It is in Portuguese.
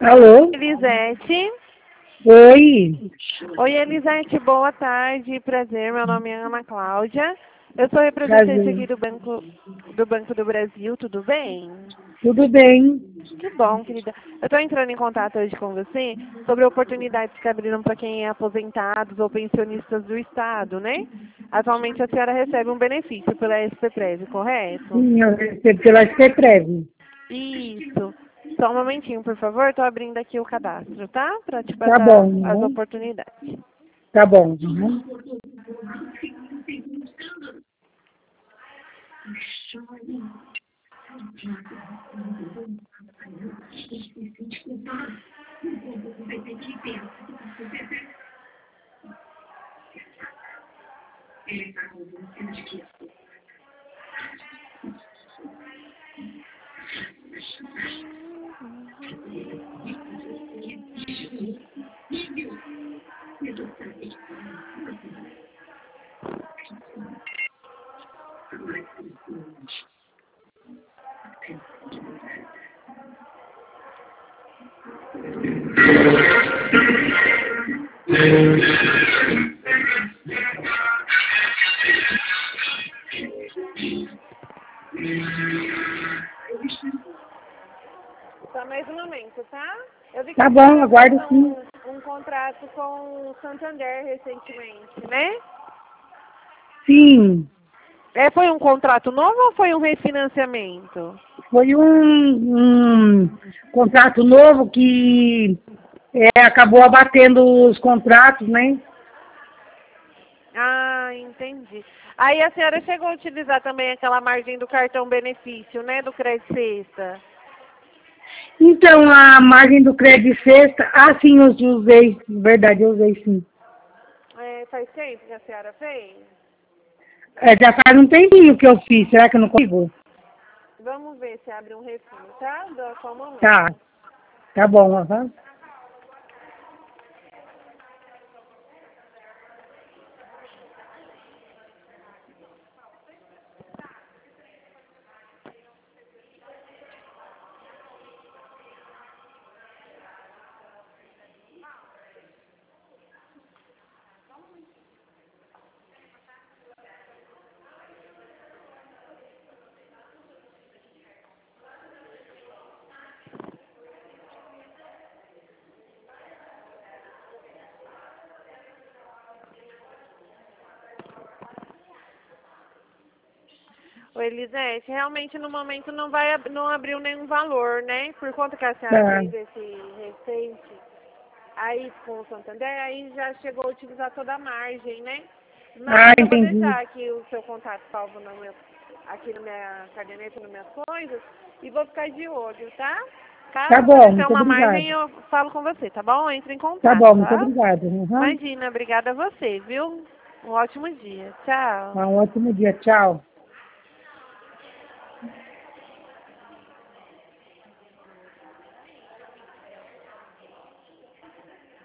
Alô? Elisete. Oi. Oi, Elisete, boa tarde, prazer. Meu nome é Ana Cláudia. Eu sou representante Prazer. aqui do Banco do Brasil, tudo bem? Tudo bem? Que bom, querida. Eu estou entrando em contato hoje com você sobre oportunidades que abriram para quem é aposentados ou pensionistas do Estado, né? Atualmente a senhora recebe um benefício pela SPPREV, correto? Sim, eu recebo pela SPPREV. Isso. Só um momentinho, por favor. Estou abrindo aqui o cadastro, tá? Para te Tá passar bom, as né? oportunidades. Tá bom. Uhum. Só mais um momento, tá? Eu vi que Tá a bom, senhora fez aguardo sim. um contrato com o Santander recentemente, né? Sim, Foi um contrato novo ou foi um refinanciamento? foi um contrato novo que acabou abatendo os contratos, né? Ah, entendi. Aí a senhora chegou a utilizar também aquela margem do cartão benefício, né? Do crédito sexta. Então, a margem do crédito sexta, sim, eu usei, verdade, eu usei sim. Faz tempo que a senhora fez? Já faz um tempinho que eu fiz, será que eu não consigo? Vamos ver se abre um refil, tá? Só um Tá, momento. tá bom, aham. Ô, Elisete, realmente no momento não abriu nenhum valor, né? Por conta que a senhora Tá. fez esse recente aí com o Santander, aí já chegou a utilizar toda a margem, né? Mas eu vou Entendi. deixar aqui o seu contato salvo aqui na minha caderneta, nas minhas coisas, e vou ficar de olho, tá? Tá Caso bom, aparecer muito uma margem, obrigada. eu falo com você, tá bom? Entre em Tá contato, bom, muito tá? obrigada. Uhum. Imagina, obrigada a você, viu? Um ótimo dia. Tchau. Um ótimo dia, tchau.